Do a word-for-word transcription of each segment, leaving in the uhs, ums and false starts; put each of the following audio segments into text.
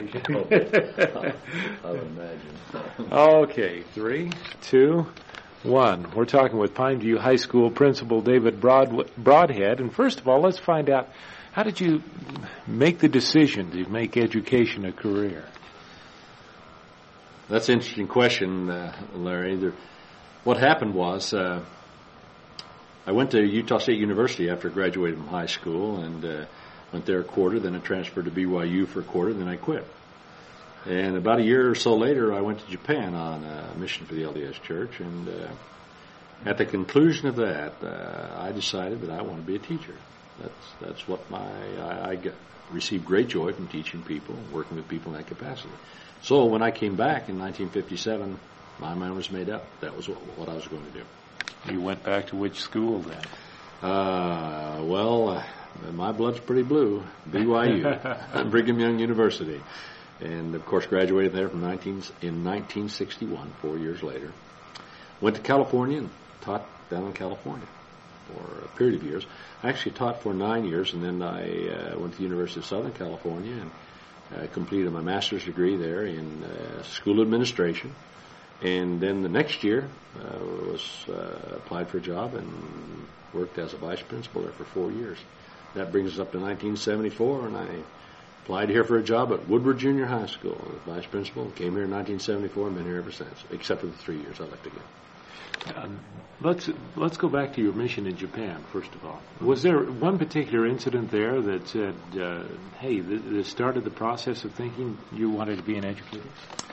I would imagine. Okay, three, two, one. We're talking with Pineview High School Principal David Broad, Broadhead. And first of all, let's find out, how did you make the decision to make education a career? That's an interesting question, uh, Larry. There, what happened was uh, I went to Utah State University after I graduated from high school, and uh, went there a quarter, then I transferred to B Y U for a quarter, then I quit. And about a year or so later, I went to Japan on a mission for the L D S Church, and uh, at the conclusion of that, uh, I decided that I want to be a teacher. That's that's what my I, I get, received great joy from teaching people, working with people in that capacity. So when I came back in nineteen fifty-seven, my mind was made up. That was what, what I was going to do. You went back to which school then? Uh, well, uh, my blood's pretty blue. B Y U, Brigham Young University. And, of course, graduated there from nineteen, in nineteen sixty-one, four years later. Went to California and taught down in California for a period of years. I actually taught for nine years, and then I uh, went to the University of Southern California and uh, completed my master's degree there in uh, school administration. And then the next year, uh, was uh, applied for a job and worked as a vice principal there for four years. That brings us up to nineteen seventy-four, and I applied here for a job at Woodward Junior High School as vice principal. Came here in nineteen seventy-four and been here ever since, except for the three years I left again. Um, let's let's go back to your mission in Japan, first of all. Was there one particular incident there that said, uh, hey, th- this started the process of thinking you wanted to be an educator?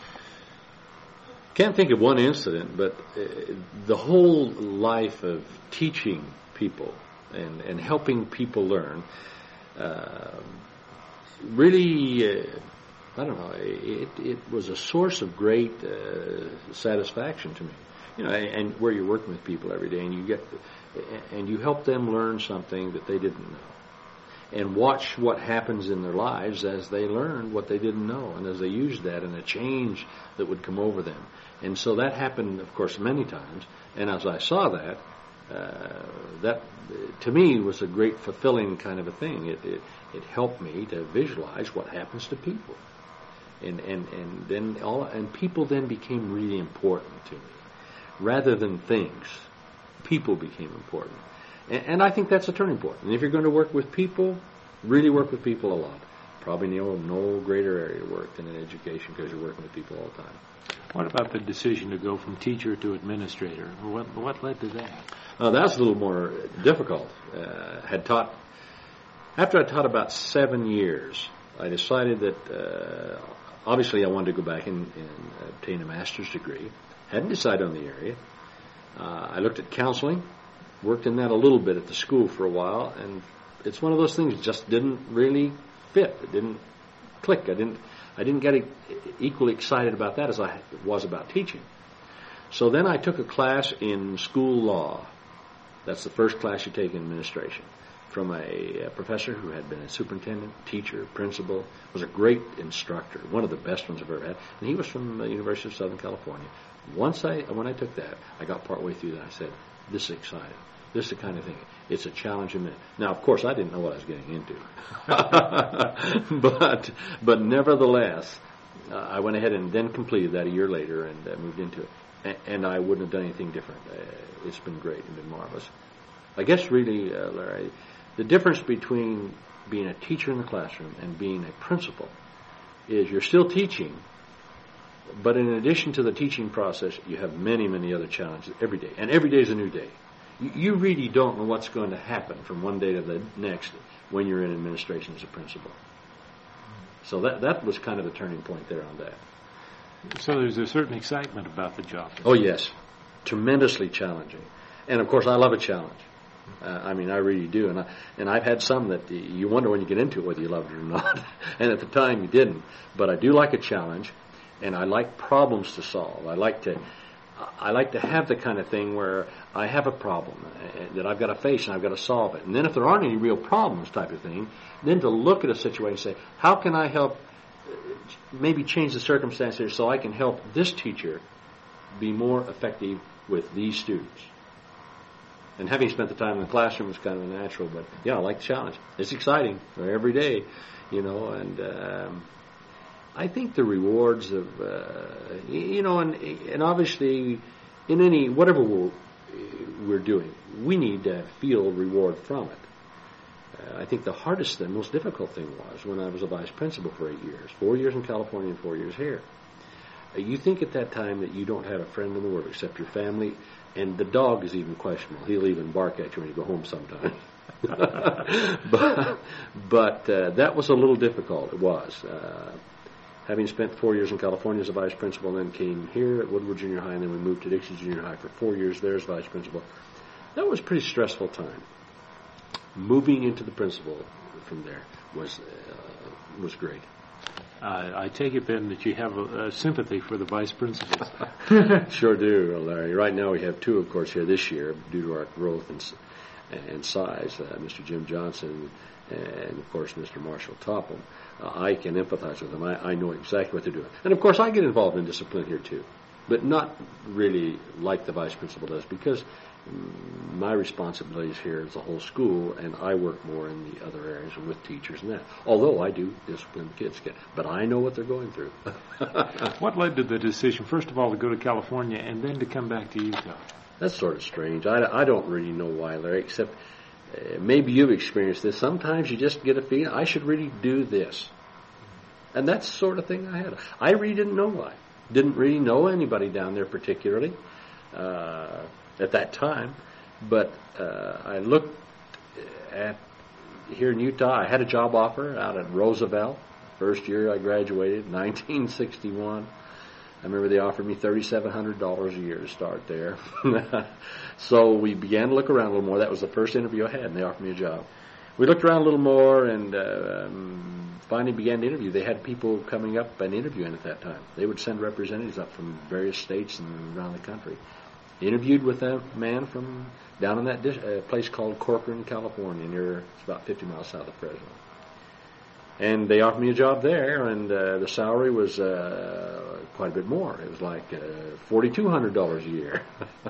Can't think of one incident, but uh, the whole life of teaching people and, and helping people learn uh, really, uh, I don't know, it, it was a source of great uh, satisfaction to me. You know, and, and where you're working with people every day, and you get, and you help them learn something that they didn't know, and watch what happens in their lives as they learn what they didn't know, and as they use that, and a change that would come over them. And so that happened, of course, many times. And as I saw that, uh, that to me was a great fulfilling kind of a thing. It, it it helped me to visualize what happens to people, and and and then all and people then became really important to me, rather than things. People became important, and, and I think that's a turning point. And if you're going to work with people, really work with people a lot. Probably no no greater area to work than in education, because you're working with people all the time. What about the decision to go from teacher to administrator? What what led to that? Uh, that was a little more difficult. Uh, had taught after I taught about seven years, I decided that uh, obviously I wanted to go back and, and obtain a master's degree. Hadn't decided on the area. Uh, I looked at counseling, worked in that a little bit at the school for a while, and it's one of those things that just didn't really fit. It didn't click. I didn't. I didn't get equally excited about that as I was about teaching. So then I took a class in school law. That's the first class you take in administration, from a, a professor who had been a superintendent, teacher, principal, was a great instructor, one of the best ones I've ever had, and he was from the University of Southern California. Once I, when I took that, I got partway through that, I said, this is exciting. This is the kind of thing. It's a challenge in it. Now, of course, I didn't know what I was getting into. but but nevertheless, uh, I went ahead and then completed that a year later and uh, moved into it. And, and I wouldn't have done anything different. Uh, it's been great and been marvelous. I guess really, uh, Larry, the difference between being a teacher in the classroom and being a principal is you're still teaching, but in addition to the teaching process, you have many, many other challenges every day. And every day is a new day. You really don't know what's going to happen from one day to the next when you're in administration as a principal. So that that was kind of the turning point there on that. So there's a certain excitement about the job. Oh, yes. Tremendously challenging. And, of course, I love a challenge. Uh, I mean, I really do. And, I, and I've had some that you wonder when you get into it whether you love it or not. And at the time you didn't. But I do like a challenge, and I like problems to solve. I like to... I like to have the kind of thing where I have a problem that I've got to face and I've got to solve it. And then if there aren't any real problems type of thing, then to look at a situation and say, how can I help maybe change the circumstances so I can help this teacher be more effective with these students? And having spent the time in the classroom is kind of natural, but yeah, I like the challenge. It's exciting every day, you know, and um, I think the rewards of, uh, you know, and, and obviously in any, whatever we're, we're doing, we need to feel reward from it. Uh, I think the hardest and most difficult thing was when I was a vice principal for eight years, four years in California and four years here. Uh, you think at that time that you don't have a friend in the world except your family, and the dog is even questionable. He'll even bark at you when you go home sometimes. but but uh, that was a little difficult. It was. Uh, having spent four years in California as a vice principal, and then came here at Woodward Junior High, and then we moved to Dixie Junior High for four years there as vice principal. That was a pretty stressful time. Moving into the principal from there was uh, was great. Uh, I take it then that you have a, a sympathy for the vice principals. Sure do, Larry. Right now we have two, of course, here this year due to our growth and and size, uh, Mister Jim Johnson and, of course, Mister Marshall Topham. Uh, I can empathize with them. I, I know exactly what they're doing. And, of course, I get involved in discipline here, too, but not really like the vice principal does, because um, my responsibilities here is the whole school, and I work more in the other areas with teachers and that, although I do discipline kids. But I know what they're going through. What led to the decision, first of all, to go to California and then to come back to Utah? That's sort of strange. I, I don't really know why, Larry, except uh, maybe you've experienced this. Sometimes you just get a feeling, I should really do this. And that's the sort of thing I had. I really didn't know why. Didn't really know anybody down there particularly uh, at that time. But uh, I looked at, here in Utah, I had a job offer out at Roosevelt. First year I graduated, nineteen sixty-one. I remember they offered me thirty-seven hundred dollars a year to start there. So we began to look around a little more. That was the first interview I had, and they offered me a job. We looked around a little more and uh, um, finally began to interview. They had people coming up and interviewing at that time. They would send representatives up from various states and around the country. Interviewed with a man from down in that dis- uh, place called Corcoran, California, near, it's about fifty miles south of Fresno. And they offered me a job there, and uh, the salary was uh, quite a bit more. It was like uh, forty-two hundred dollars a year.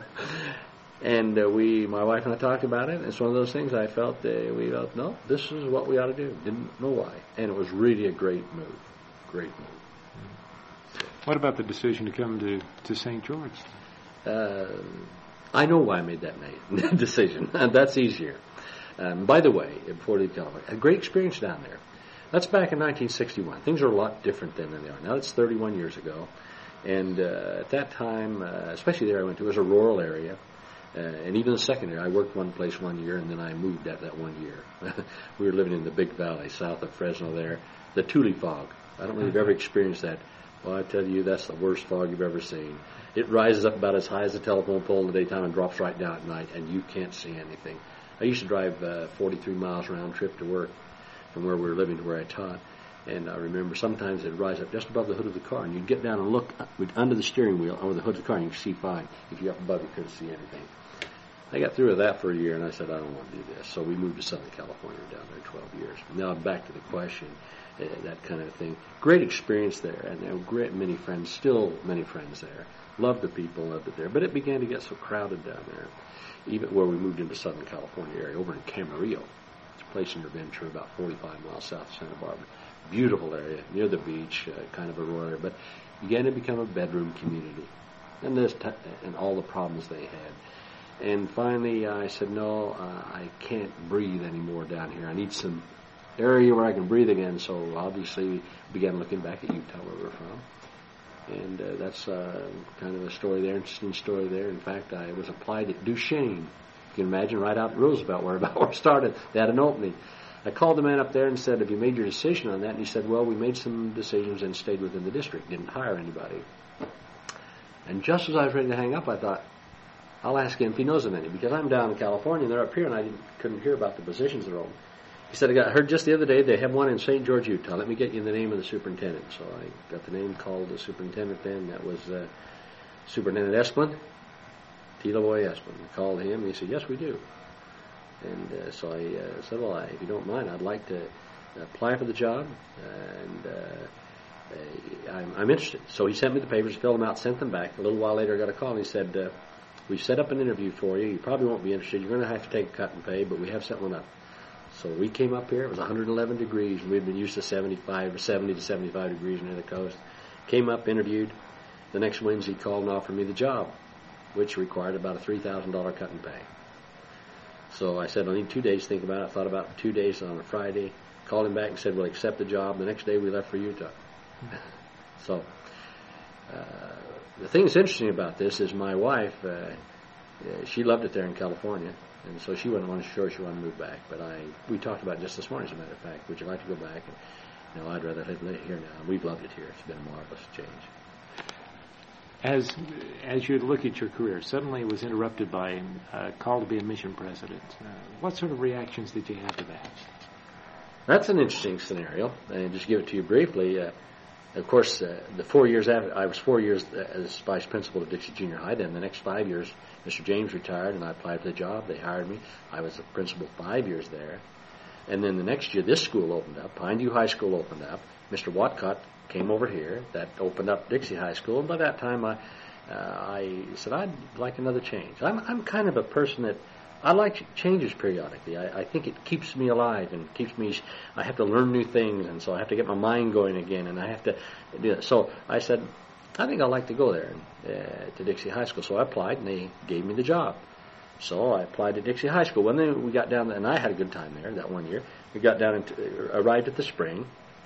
And uh, we, my wife and I talked about it, and it's one of those things I felt, uh, we felt, no, this is what we ought to do. Didn't know why. And it was really a great move. Great move. What about the decision to come to, to Saint George? Uh, I know why I made that made, decision. That's easier. Um, by the way, before they tell me, a great experience down there. That's back in nineteen sixty-one. Things are a lot different then than they are now. It's thirty-one years ago. And uh, at that time, uh, especially there I went to, it was a rural area. Uh, and even the second year, I worked one place one year, and then I moved at that one year. We were living in the Big Valley, south of Fresno there. The Tule fog. I don't know if you've ever experienced that. Well, I tell you, that's the worst fog you've ever seen. It rises up about as high as a telephone pole in the daytime and drops right down at night, and you can't see anything. I used to drive uh, forty-three miles round trip to work from where we were living to where I taught. And I remember sometimes it'd rise up just above the hood of the car, and you'd get down and look under the steering wheel over the hood of the car, and you could see fine. If you're up above, you couldn't see anything. I got through with that for a year, and I said, I don't want to do this. So we moved to Southern California, down there twelve years. Now back to the question, uh, that kind of thing. Great experience there, and there were great many friends, still many friends there. Loved the people, loved it there. But it began to get so crowded down there, even where we moved into Southern California area, over in Camarillo. It's a place in Ventura, about forty-five miles south of Santa Barbara. Beautiful area, near the beach, uh, kind of a rural area. But began to become a bedroom community, and this t- and all the problems they had. And finally, I said, no, uh, I can't breathe anymore down here. I need some area where I can breathe again. So obviously, began looking back at Utah, where we're from. And uh, that's uh, kind of a story there, interesting story there. In fact, I was applied at Duchesne. You can imagine, right out at Roosevelt, where about where I started. They had an opening. I called the man up there and said, have you made your decision on that? And he said, well, we made some decisions and stayed within the district, didn't hire anybody. And just as I was ready to hang up, I thought, I'll ask him if he knows of any, because I'm down in California and they're up here, and I didn't, couldn't hear about the positions they're open. He said, I got heard just the other day they have one in Saint George, Utah. Let me get you the name of the superintendent. So I got the name, called the superintendent then. That was uh, Superintendent Esplin, Tila Boy Esplin. I called him, and he said, yes, we do. And uh, so I uh, said, well, I, if you don't mind, I'd like to apply for the job, and uh, I'm, I'm interested. So he sent me the papers, filled them out, sent them back. A little while later, I got a call, and he said, uh, we've set up an interview for you. You probably won't be interested. You're going to have to take a cut in pay, but we have set one up. So we came up here. It was one hundred eleven degrees. We'd been used to seventy-five or seventy to seventy-five degrees near the coast. Came up, interviewed. The next Wednesday, called and offered me the job, which required about a three thousand dollars cut in pay. So I said, I need two days to think about it. I thought about it for two days on a Friday. Called him back and said, we'll accept the job. The next day we left for Utah. So uh, the thing that's interesting about this is my wife, uh, she loved it there in California. And so she wasn't sure she wanted to move back. But I, we talked about it just this morning, as a matter of fact. Would you like to go back? And, no, I'd rather live here now. And we've loved it here. It's been a marvelous change. As as you look at your career, suddenly it was interrupted by a call to be a mission president. Uh, what sort of reactions did you have to that? That's an interesting scenario. And just give it to you briefly. Uh, of course, uh, the four years after, I was four years as vice principal at Dixie Junior High. Then the next five years, Mister James retired, and I applied for the job. They hired me. I was the principal five years there. And then the next year, this school opened up. Pineview High School opened up. Mister Watcott came over here. That opened up Dixie High School. And by that time, I uh, I said, I'd like another change. I'm I'm kind of a person that I like changes periodically. I, I think it keeps me alive and keeps me. I have to learn new things, and so I have to get my mind going again, and I have to do it. So I said, I think I'd like to go there uh, to Dixie High School. So I applied, and they gave me the job. So I applied to Dixie High School. When they, we got down, and I had a good time there that one year. We got down and arrived at the spring,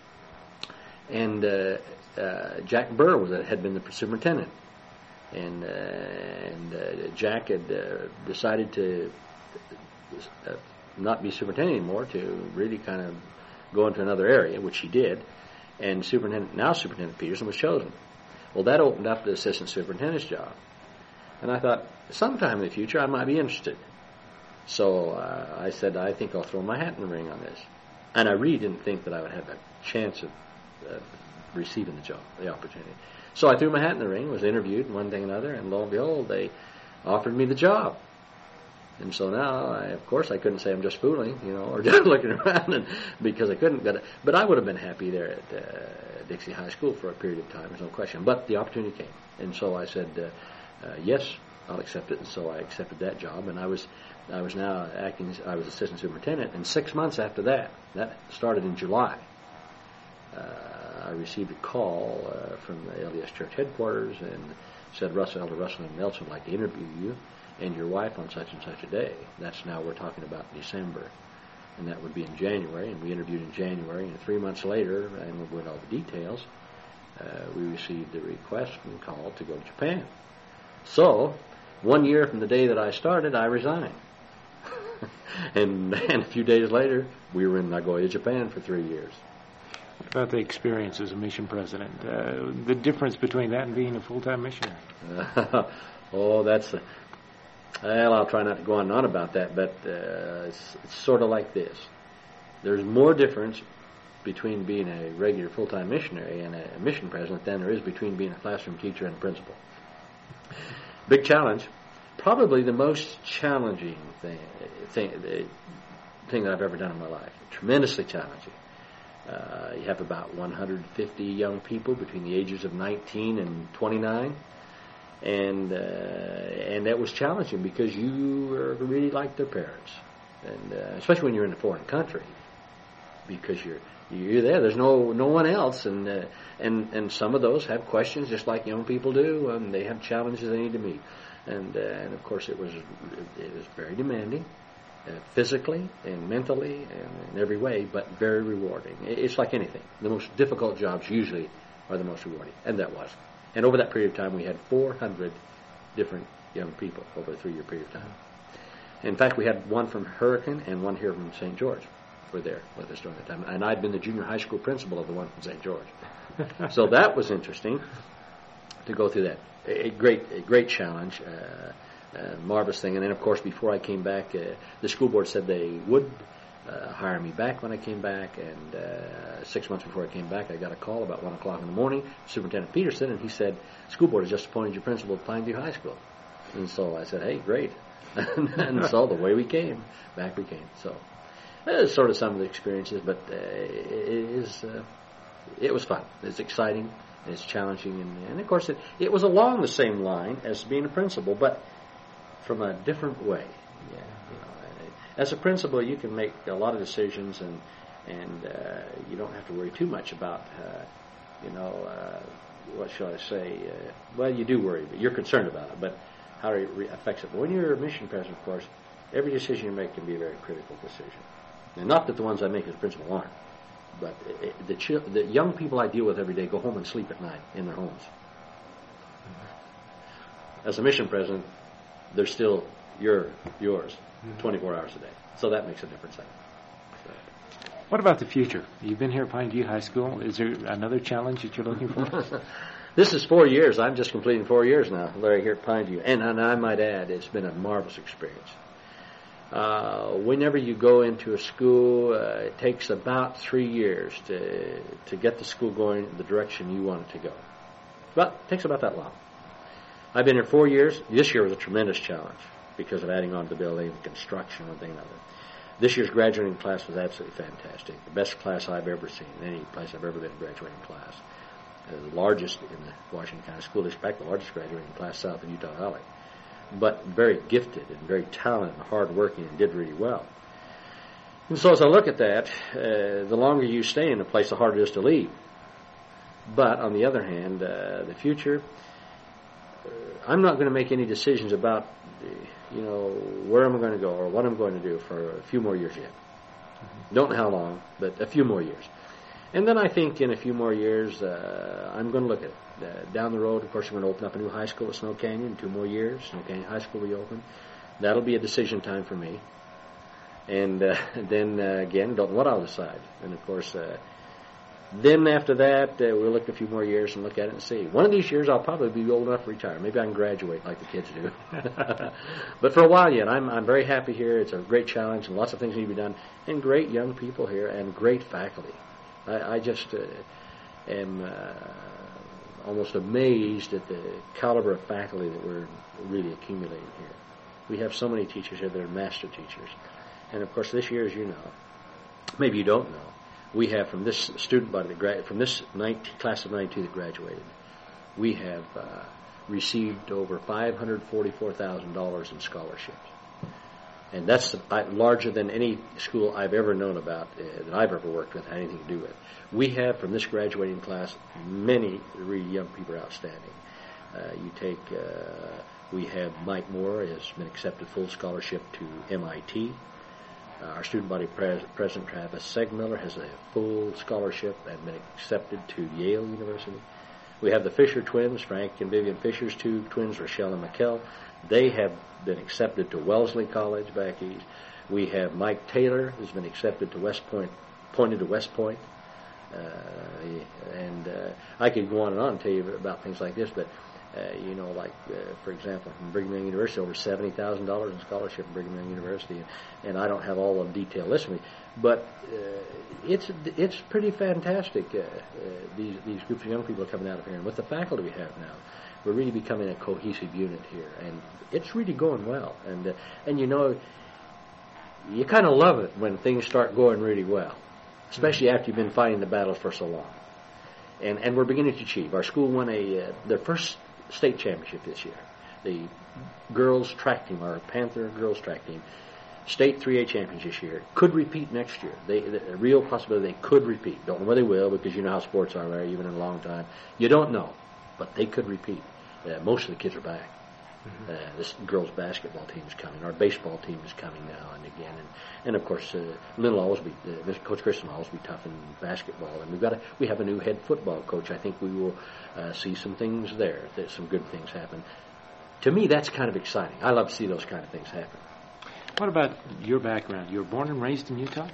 and uh, uh, Jack Burr was had been the superintendent, and uh, and uh, Jack had uh, decided to uh, not be superintendent anymore, to really kind of go into another area, which he did, and superintendent now Superintendent Peterson was chosen. Well, that opened up the assistant superintendent's job, and I thought sometime in the future I might be interested. So uh, I said, I think I'll throw my hat in the ring on this. And I really didn't think that I would have a chance of uh, receiving the job, the opportunity. So I threw my hat in the ring, was interviewed, and one thing and another, and lo and behold, they offered me the job. And so now, I, of course, I couldn't say I'm just fooling, you know, or just looking around, and, because I couldn't. But, but I would have been happy there at uh, Dixie High School for a period of time, there's no question. But the opportunity came. And so I said, uh, uh, yes, I'll accept it. And so I accepted that job, and I was I was now acting, I was assistant superintendent, and six months after that, that started in July, uh, I received a call uh, from the L D S Church headquarters and said, Russell, Elder Russell and Nelson would like to interview you and your wife on such and such a day. That's now, we're talking about December, and that would be in January, and we interviewed in January, and three months later, and we'll go into all the details, uh, we received the request and call to go to Japan. So, one year from the day that I started, I resigned. and, and a few days later, we were in Nagoya, Japan for three years. What about the experience as a mission president? Uh, the difference between that and being a full-time missionary? Uh, oh, that's... A, well, I'll try not to go on and on about that, but uh, it's, it's sort of like this. There's more difference between being a regular full-time missionary and a mission president than there is between being a classroom teacher and a principal. Big challenge. Probably the most challenging thing, thing, thing that I've ever done in my life. Tremendously challenging. Uh, you have about one hundred fifty young people between the ages of nineteen and twenty-nine. And uh, and that was challenging because you are really like their parents. And uh, especially when you're in a foreign country. Because you're you're there. There's no no one else, and uh, and and some of those have questions, just like young people do, and they have challenges they need to meet. And uh, and of course, it was it was very demanding, uh, physically and mentally and in every way, but very rewarding. It's like anything. The most difficult jobs usually are the most rewarding, and that was. And over that period of time, we had four hundred different young people over a three-year period of time. In fact, we had one from Hurricane and one here from Saint George. Were there with us during that time, and I'd been the junior high school principal of the one from Saint George. So that was interesting to go through that. A great, a great challenge, uh, uh, marvelous thing. And then, of course, before I came back, uh, the school board said they would uh, hire me back when I came back. And uh, six months before I came back, I got a call about one o'clock in the morning, Superintendent Peterson, and he said, "School board has just appointed you principal at Pineview High School." And so I said, "Hey, great!" and, and so the way we came, back we came. So. That's sort of some of the experiences, but uh, it is uh, it was fun. It's exciting, it's challenging, and, and of course it, it was along the same line as being a principal, but from a different way. Yeah, you know, as a principal, you can make a lot of decisions, and and uh, you don't have to worry too much about, uh, you know, uh, what shall I say? Uh, well, you do worry, but you're concerned about it, but how it re- affects it. But when you're a mission president, of course, every decision you make can be a very critical decision. And not that the ones I make as principal aren't, but it, the, ch- the young people I deal with every day go home and sleep at night in their homes. As a mission president, they're still your yours, twenty-four hours a day. So that makes a difference. So. What about the future? You've been here at Pine View High School. Is there another challenge that you're looking for? This is four years. I'm just completing four years now, Larry, here at Pine View. And, and I might add, it's been a marvelous experience. Uh, whenever you go into a school, uh, it takes about three years to to get the school going in the direction you want it to go. But it takes about that long. I've been here four years. This year was a tremendous challenge because of adding on to the building, the construction, and things like that. This year's graduating class was absolutely fantastic. The best class I've ever seen, any place I've ever been in graduating class. Uh, the largest in the Washington County School District, the largest graduating class south of Utah Valley. But very gifted and very talented and hardworking and did really well. And so as I look at that, uh, the longer you stay in a place, the harder it is to leave. But on the other hand, uh, the future, uh, I'm not going to make any decisions about, you know, where I'm going to go or what I'm going to do for a few more years yet. Mm-hmm. Don't know how long, but a few more years. And then I think in a few more years, uh, I'm going to look at it. Uh, down the road, of course, we're going to open up a new high school at Snow Canyon in two more years. Snow Canyon High School will be open. That'll be a decision time for me. And uh, then, uh, again, don't know what I'll decide. And, of course, uh, then after that, uh, we'll look a few more years and look at it and see. One of these years, I'll probably be old enough to retire. Maybe I can graduate like the kids do. But for a while yet, I'm, I'm very happy here. It's a great challenge, and lots of things need to be done. And great young people here and great faculty. I, I just uh, am uh, almost amazed at the caliber of faculty that we're really accumulating here. We have so many teachers here that are master teachers. And, of course, this year, as you know, maybe you don't know, we have from this student body, that gra- from this nineteen, class of ninety-two that graduated, we have uh, received over five hundred forty-four thousand dollars in scholarships. And that's larger than any school I've ever known about, uh, that I've ever worked with, had anything to do with. We have, from this graduating class, many really young people are outstanding. Uh, you take, uh, we have Mike Moore has been accepted full scholarship to M I T. Uh, our student body pres- president, Travis Segmiller, has a full scholarship and been accepted to Yale University. We have the Fisher twins, Frank and Vivian Fisher's two twins, Rochelle and Mikkel. They have been accepted to Wellesley College back east. We have Mike Taylor, who's been accepted to West Point, pointed to West Point. Uh, and uh, I could go on and on and tell you about things like this, but, uh, you know, like, uh, for example, from Brigham Young University, over seventy thousand dollars in scholarship from Brigham Young University, and, and I don't have all the detail listed, but uh, it's it's pretty fantastic, uh, uh, these, these groups of young people are coming out of here, and with the faculty we have now, we're really becoming a cohesive unit here, and it's really going well. And uh, and you know, you kind of love it when things start going really well, especially after you've been fighting the battles for so long. And and we're beginning to achieve. Our school won a uh, their first state championship this year. The girls track team, our Panther girls track team, state three A champions this year. Could repeat next year. They, the real possibility they could repeat. Don't know whether they will, because you know how sports are, Larry. You've been in a long time. You don't know, but they could repeat. Uh, most of the kids are back. Mm-hmm. Uh, this girls' basketball team is coming. Our baseball team is coming now and again, and and of course, uh, Lynn will always be uh, Coach Christian will always be tough in basketball. And we've got a, we have a new head football coach. I think we will uh, see some things there. That some good things happen. To me, that's kind of exciting. I love to see those kind of things happen. What about your background? You were born and raised in Utah?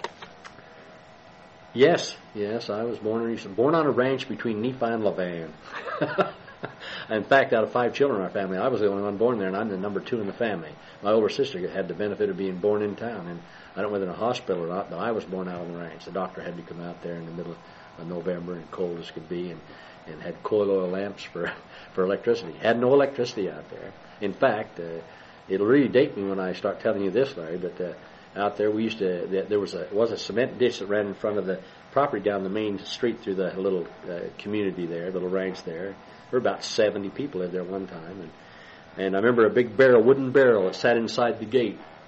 Yes, yes. I was born in, born on a ranch between Nephi and Lavan. In fact, out of five children in our family, I was the only one born there, and I'm the number two in the family. My older sister had the benefit of being born in town, and I don't know whether in a hospital or not, but I was born out on the ranch. The doctor had to come out there in the middle of November, and cold as could be, and, and had coil oil lamps for, for electricity. Had no electricity out there. In fact, uh, it'll really date me when I start telling you this, Larry, but uh, out there we used to, there was a was a cement ditch that ran in front of the property down the main street through the little uh, community there, little ranch there. There were about seventy people lived there one time, and and I remember a big barrel, wooden barrel that sat inside the gate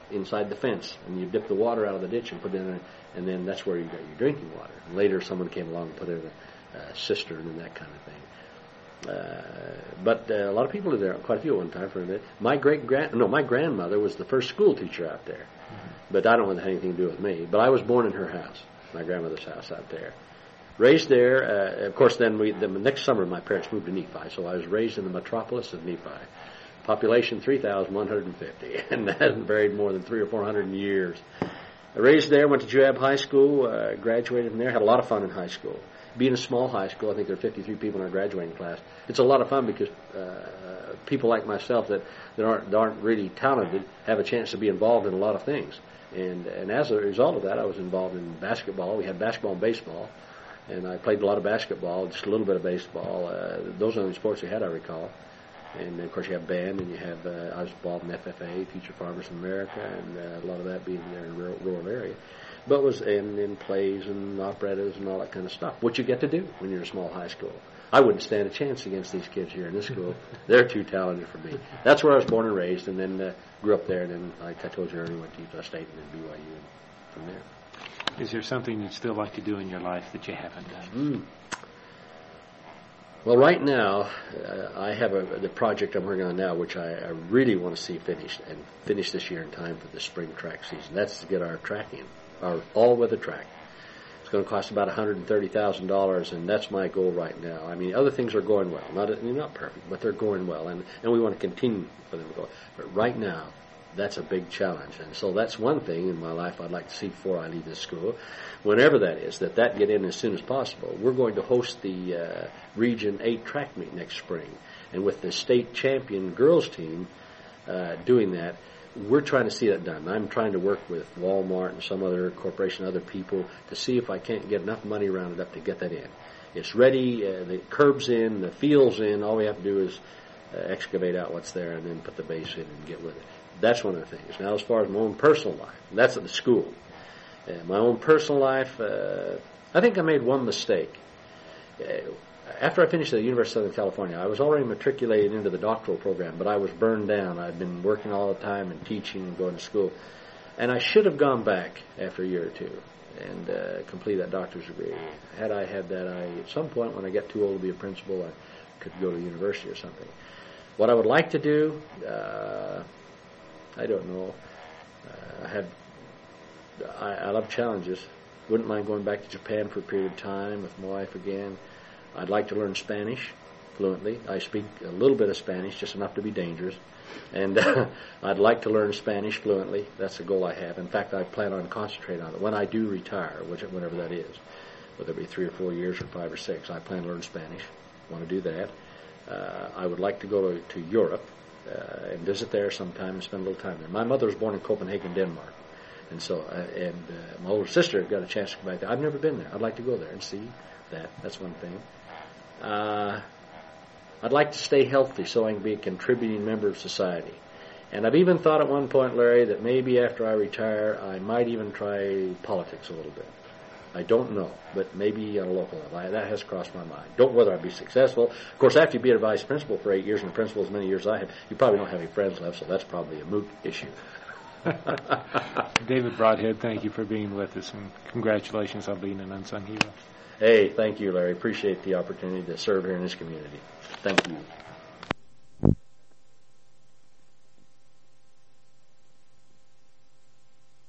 inside the fence, and you dip the water out of the ditch and put it in there, and then that's where you got your drinking water. And later, someone came along and put it in a uh, cistern and that kind of thing. Uh, but uh, a lot of people lived there, quite a few at one time for a minute. My great grand, no, my grandmother was the first school teacher out there, mm-hmm. but I don't want to have anything to do with me. But I was born in her house, my grandmother's house out there. Raised there, uh, of course. Then we, the next summer, my parents moved to Nephi, so I was raised in the metropolis of Nephi. Population three thousand one hundred fifty, and that hasn't varied more than three or four hundred years. I raised there, went to Joab High School, uh, graduated from there, had a lot of fun in high school. Being a small high school, I think there are fifty-three people in our graduating class. It's a lot of fun because uh, people like myself that, that aren't that aren't really talented have a chance to be involved in a lot of things. And and as a result of that, I was involved in basketball. We had basketball and baseball, and I played a lot of basketball, just a little bit of baseball. Uh, those are the only sports we had, I recall. And of course, you have band, and you have. Uh, I was involved in F F A, Future Farmers in America, and uh, a lot of that being there in a rural, rural area. But was in, in plays and operettas and all that kind of stuff, what you get to do when you're in a small high school. I wouldn't stand a chance against these kids here in this school. They're too talented for me. That's where I was born and raised, and then uh, grew up there. And then, like I told you earlier, went to Utah State and then B Y U, and from there. Is there something you'd still like to do in your life that you haven't done? Mm. Well, right now, uh, I have a, the project I'm working on now, which I, I really want to see finished, and finish this year in time for the spring track season. That's to get our track in, our all-weather track. It's going to cost about one hundred thirty thousand dollars, and that's my goal right now. I mean, other things are going well. Not they're not perfect, but they're going well, and, and we want to continue for them to go. But right now, that's a big challenge, and so that's one thing in my life I'd like to see before I leave this school. Whenever that is, that that get in as soon as possible. We're going to host the uh, Region eight track meet next spring, and with the state champion girls team uh, doing that, we're trying to see that done. I'm trying to work with Walmart and some other corporation, other people, to see if I can't get enough money rounded up to get that in. It's ready, uh, the curb's in, the field's in, all we have to do is uh, excavate out what's there and then put the base in and get with it. That's one of the things. Now, as far as my own personal life, that's at the school. Uh, my own personal life, uh, I think I made one mistake. Uh, after I finished at the University of Southern California, I was already matriculated into the doctoral program, but I was burned down. I'd been working all the time and teaching and going to school. And I should have gone back after a year or two and uh, complete that doctor's degree. Had I had that, I, at some point when I get too old to be a principal, I could go to university or something. What I would like to do, uh, I don't know. Uh, I had, I, I love challenges. Wouldn't mind going back to Japan for a period of time with my wife again. I'd like to learn Spanish fluently. I speak a little bit of Spanish, just enough to be dangerous. And uh, I'd like to learn Spanish fluently. That's a goal I have. In fact, I plan on concentrating on it. When I do retire, which whenever that is, whether it be three or four years or five or six, I plan to learn Spanish. I want to do that. Uh, I would like to go to, to Europe uh, and visit there sometime and spend a little time there. My mother was born in Copenhagen, Denmark. And so, uh, and uh, my older sister got a chance to go back there. I've never been there. I'd like to go there and see that. That's one thing. Uh, I'd like to stay healthy so I can be a contributing member of society. And I've even thought at one point, Larry, that maybe after I retire, I might even try politics a little bit. I don't know, but maybe on a local level. I, that has crossed my mind. Don't know whether I'd be successful. Of course, after you be a vice principal for eight years and a principal as many years as I have, you probably don't have any friends left, so that's probably a moot issue. David Broadhead, thank you for being with us, and congratulations on being an unsung hero. Hey, thank you, Larry. Appreciate the opportunity to serve here in this community. Thank you.